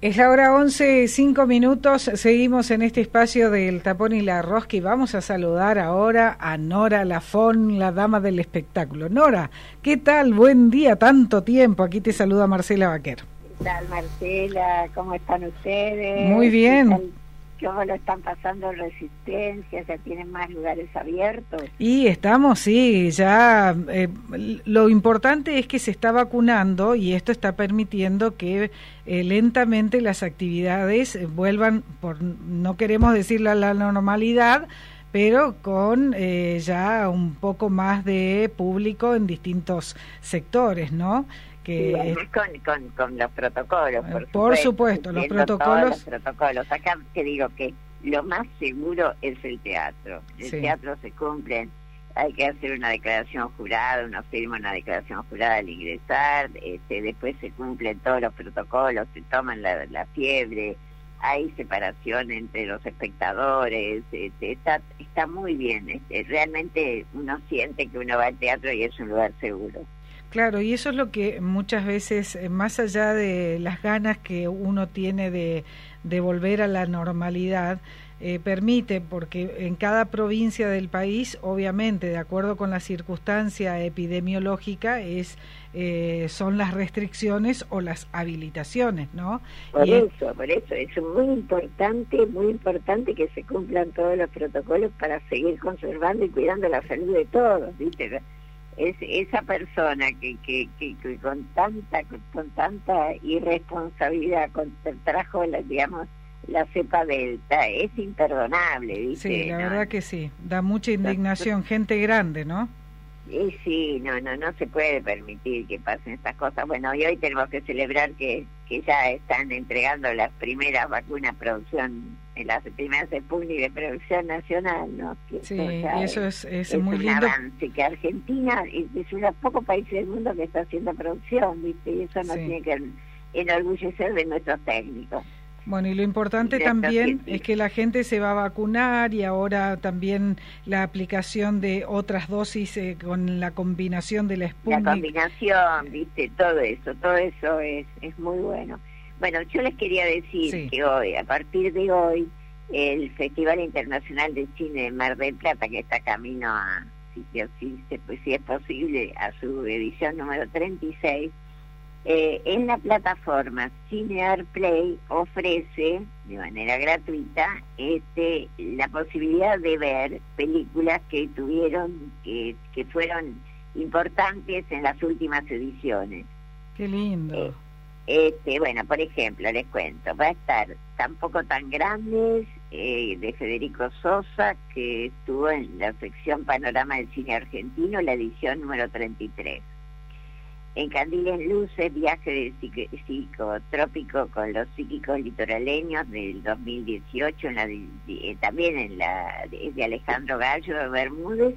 Es la hora 11:05. Seguimos en este espacio del Tapón y la Rosca y vamos a saludar ahora a Nora Lafón, la dama del espectáculo. Nora, ¿qué tal? Buen día, tanto tiempo. Aquí te saluda Marcela Baquer. ¿Qué tal, Marcela? ¿Cómo están ustedes? Muy bien. ¿Cómo lo están pasando en Resistencia? ¿Ya tienen más lugares abiertos? Y estamos, sí, ya lo importante es que se está vacunando y esto está permitiendo que lentamente las actividades vuelvan, no queremos decirle a la normalidad, pero con ya un poco más de público en distintos sectores, ¿no? Que con los protocolos, por supuesto, los protocolos. Acá te digo que lo más seguro es el teatro. El Sí. teatro se cumple, hay que hacer una declaración jurada, uno firma una declaración jurada al ingresar, después se cumplen todos los protocolos, se toman la fiebre, hay separación entre los espectadores, está muy bien, realmente uno siente que uno va al teatro y es un lugar seguro. Claro, y eso es lo que muchas veces, más allá de las ganas que uno tiene de volver a la normalidad, permite, porque en cada provincia del país, obviamente, de acuerdo con la circunstancia epidemiológica, son las restricciones o las habilitaciones, ¿no? Por eso, es muy importante que se cumplan todos los protocolos para seguir conservando y cuidando la salud de todos, ¿viste? Es esa persona que con tanta irresponsabilidad trajo la cepa delta, es imperdonable, ¿viste? Sí, la verdad que sí, da mucha indignación, gente grande, ¿no? Sí, no se puede permitir que pasen estas cosas. Bueno, y hoy tenemos que celebrar que ya están entregando las primeras vacunas producción, las primeras Sputnik de producción nacional, ¿no? Que sí, y eso es muy lindo. Es un avance, que Argentina es uno de los pocos países del mundo que está haciendo producción, ¿viste? Y eso nos tiene que enorgullecer de nuestros técnicos. Bueno, y lo importante también es que la gente se va a vacunar y ahora también la aplicación de otras dosis con la combinación de la Sputnik. La combinación, ¿viste? Todo eso es muy bueno. Bueno, yo les quería decir que hoy, a partir de hoy, el Festival Internacional de Cine de Mar del Plata, que está camino a, si es posible, a su edición número 36, en la plataforma Cinear Play ofrece de manera gratuita la posibilidad de ver películas que fueron importantes en las últimas ediciones. Qué lindo. Bueno, por ejemplo, les cuento, va a estar Tampoco tan grandes, de Federico Sosa, que estuvo en la sección Panorama del Cine Argentino, la edición número 33. En Candiles Luces, Viaje de psicotrópico con los psíquicos litoraleños del 2018, también es de Alejandro Gallo de Bermúdez,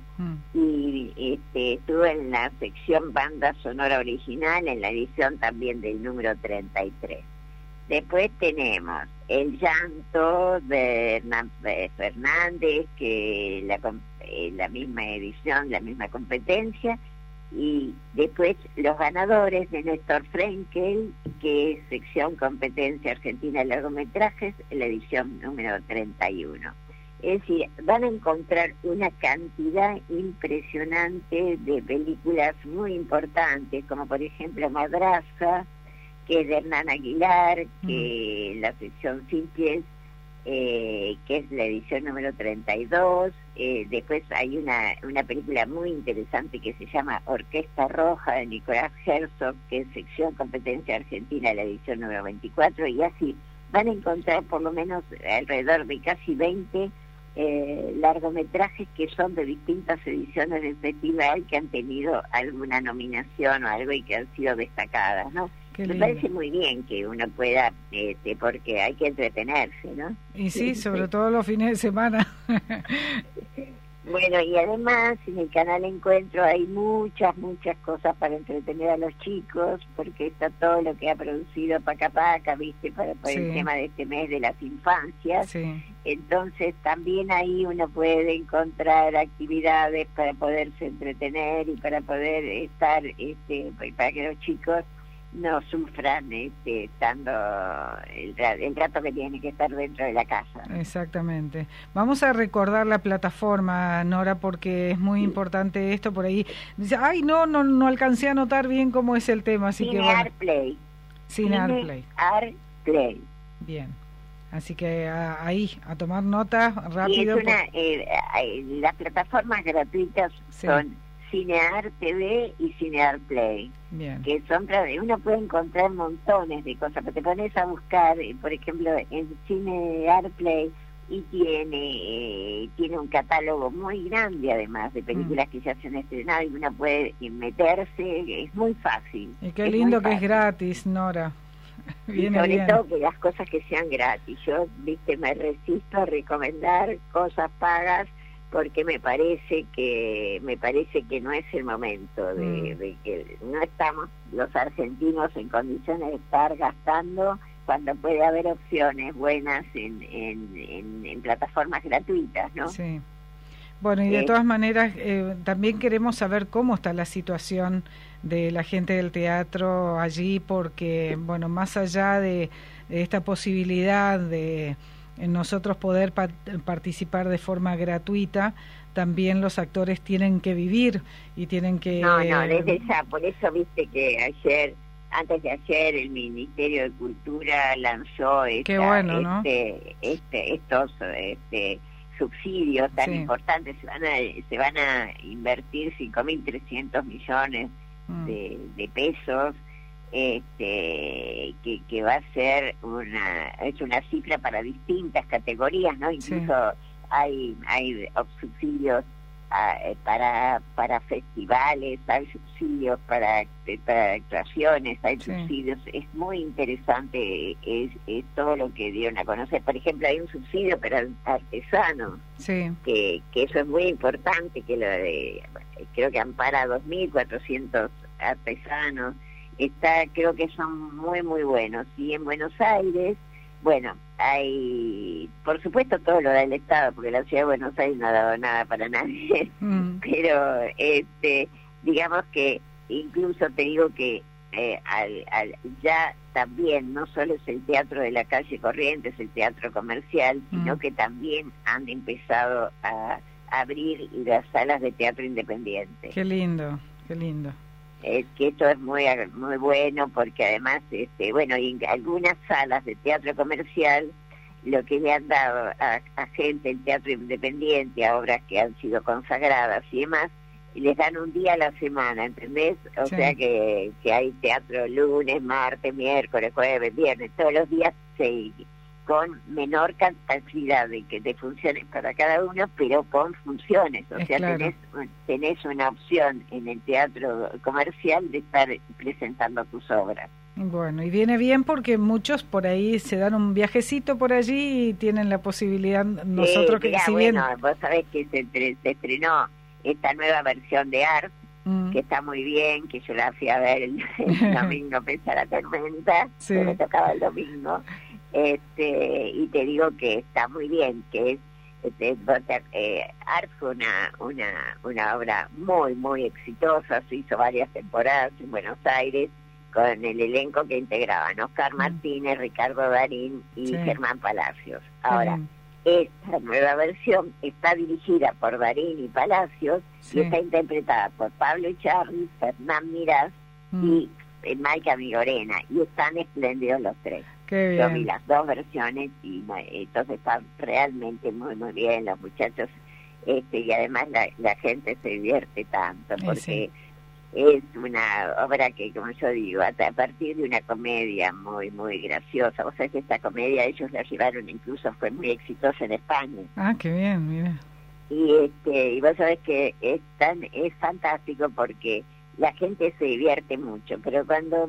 y estuvo en la sección Banda Sonora Original, en la edición también del número 33. Después tenemos El Llanto de Hernán Fernández, que la misma edición, la misma competencia. Y después los ganadores de Néstor Frenkel, que es sección competencia argentina de largometrajes, en la edición número 31. Es decir, van a encontrar una cantidad impresionante de películas muy importantes, como por ejemplo Madraza, que es de Hernán Aguilar, que la sección Simples, que es la edición número 32. Después hay una película muy interesante que se llama Orquesta Roja, de Nicolás Herzog, que es sección competencia argentina, la edición número 24, y así van a encontrar por lo menos alrededor de casi 20 largometrajes que son de distintas ediciones del festival, que han tenido alguna nominación o algo y que han sido destacadas, ¿no? Me parece muy bien que uno pueda, porque hay que entretenerse, ¿no? Y sí, sobre todo los fines de semana. Bueno, y además en el canal Encuentro hay muchas cosas para entretener a los chicos, porque está todo lo que ha producido Paca Paca, ¿viste? Por el tema de este mes de las infancias. Sí. Entonces también ahí uno puede encontrar actividades para poderse entretener y para poder estar, para que los chicos no sufran estando el rato que tiene que estar dentro de la casa. Exactamente. Vamos a recordar la plataforma, Nora, porque es muy importante esto. Por ahí dice, ay, no alcancé a notar bien cómo es el tema, así que bueno. Play. Cinearplay. Play. Bien. Así que ahí, a tomar nota rápido. Y las plataformas gratuitas son Cinear TV y Cinear Play. Bien. Que son, uno puede encontrar montones de cosas, pero te pones a buscar, por ejemplo, en Cinear Play, y tiene un catálogo muy grande, además, de películas que ya se han estrenado, y uno puede meterse, es muy fácil. Y qué lindo que es gratis, Nora. Y sobre todo que las cosas que sean gratis. Yo, me resisto a recomendar cosas pagas, porque me parece que no es el momento de que no estamos los argentinos en condiciones de estar gastando cuando puede haber opciones buenas en plataformas gratuitas, ¿no? Sí. Bueno, y de todas maneras también queremos saber cómo está la situación de la gente del teatro allí, porque, bueno, más allá de esta posibilidad de nosotros poder participar de forma gratuita, también los actores tienen que vivir y tienen que... No, desde ya, por eso viste que antes de ayer, el Ministerio de Cultura lanzó Qué bueno, ¿no? estos subsidios tan importantes. Se van a invertir 5.300 millones de pesos, que va a ser una cifra para distintas categorías, ¿no? Incluso hay subsidios para festivales, hay subsidios para actuaciones, hay subsidios. Es muy interesante es todo lo que dieron a conocer. Por ejemplo, hay un subsidio para artesanos, que eso es muy importante, que creo que ampara a 2.400 artesanos. Creo que son muy muy buenos. Y en Buenos Aires, bueno, hay, por supuesto, todo lo da el Estado, porque la ciudad de Buenos Aires no ha dado nada para nadie, pero digamos que incluso te digo que ya también no solo es el teatro de la calle Corrientes, el teatro comercial, sino que también han empezado a abrir las salas de teatro independiente. Qué lindo, qué lindo. Que esto es muy muy bueno, porque además bueno, y en algunas salas de teatro comercial lo que le han dado a gente el teatro independiente, a obras que han sido consagradas y demás, les dan un día a la semana, ¿entendés? O sea que hay teatro lunes, martes, miércoles, jueves, viernes, todos los días con menor cantidad de funciones para cada uno, pero con funciones. O sea, tenés una opción en el teatro comercial de estar presentando tus obras. Bueno, y viene bien porque muchos por ahí se dan un viajecito por allí y tienen la posibilidad, nosotros que si bien... Bueno, vos sabés que se estrenó esta nueva versión de Art, que está muy bien, que yo la fui a ver el domingo, pese a la tormenta, que me tocaba el domingo. Y te digo que está muy bien, que Art fue una obra muy muy exitosa. Se hizo varias temporadas en Buenos Aires con el elenco que integraban Oscar Martínez, Ricardo Darín y Germán Palacios. Ahora, esta nueva versión está dirigida por Darín y Palacios y está interpretada por Pablo Echarri, Fernán Mirás y Maica Migorena, y están espléndidos los tres. Qué bien. Yo vi las dos versiones y entonces están realmente muy muy bien los muchachos, y además la gente se divierte tanto, porque es una obra que, como yo digo, a partir de una comedia muy muy graciosa. O sea, que esta comedia ellos la llevaron, incluso fue muy exitosa en España. Ah, qué bien, mira. Y vos sabés que es fantástico, porque la gente se divierte mucho, pero cuando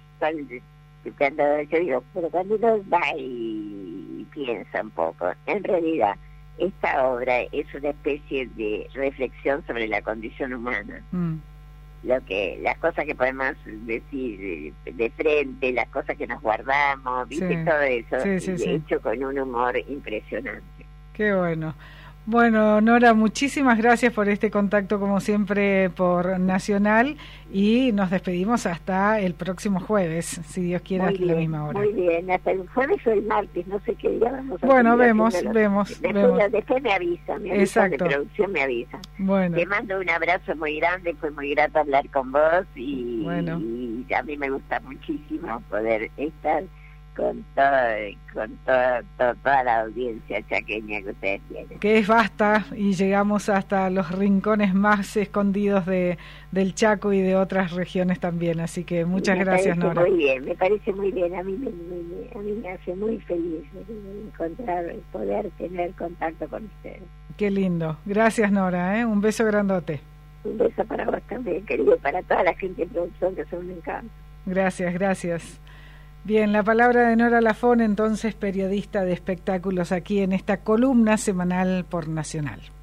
yo digo, pero cuando uno va y piensa un poco, en realidad esta obra es una especie de reflexión sobre la condición humana. Las cosas que podemos decir de frente, las cosas que nos guardamos, ¿viste? Todo eso, hecho con un humor impresionante. Qué bueno. Bueno, Nora, muchísimas gracias por este contacto, como siempre, por Nacional, y nos despedimos hasta el próximo jueves, si Dios quiere, a la misma hora. Muy bien, hasta el jueves o el martes, no sé qué día vamos a Bueno, vemos. Después me avisan, Exacto. De producción me avisan. Bueno. Te mando un abrazo muy grande, fue muy grato hablar con vos y a mí me gusta muchísimo poder estar con toda la audiencia chaqueña que ustedes tienen. Que es vasta y llegamos hasta los rincones más escondidos del Chaco y de otras regiones también, así que muchas gracias, Nora. Muy bien, me parece muy bien, a mí me hace muy feliz poder tener contacto con ustedes. Qué lindo, gracias, Nora, un beso grandote. Un beso para vos también, querido, para toda la gente de producción, que son un encanto. Gracias. Bien, la palabra de Nora Lafón, entonces periodista de espectáculos aquí en esta columna semanal por Nacional.